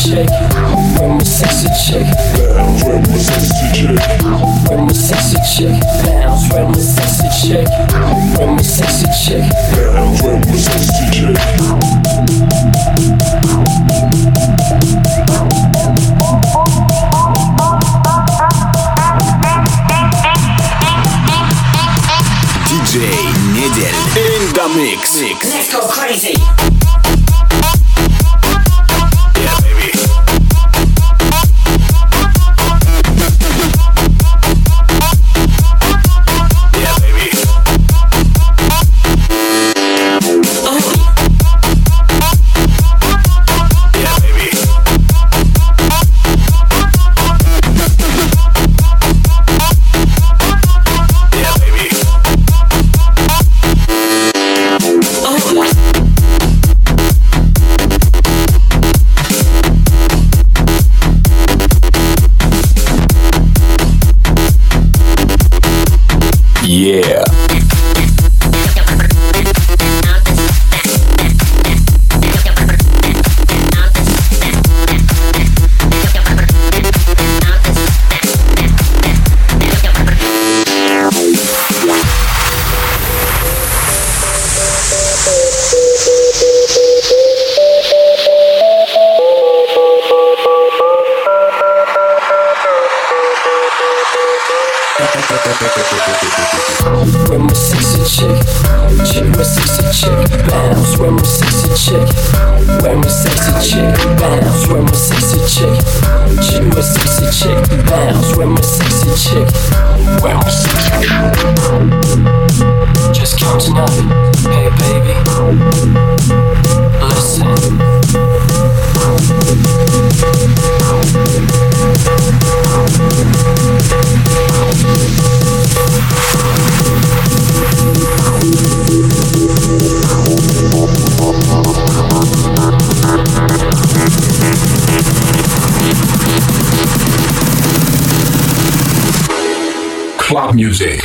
chick. Where my sexy chick? Bounce. Where my sexy chick? Where my sexy chick? Bounce. Where my sexy chick? Where my sexy chick? Bounce. Where my sexy chick? DJ Недяль in the mix. Let's go crazy. Yeah, baby. Yeah, baby. Yeah, baby. Yeah, baby. Yeah. Where my sexy chick? Chick, my sexy chick. Bounce. Where my sexy chick? Where my sexy chick? Bounce. Where my sexy chick? Chick, my sexy chick. Bounce. Where my sexy chick? Where my sexy chick? Just counting up. Hey baby, listen. Club music.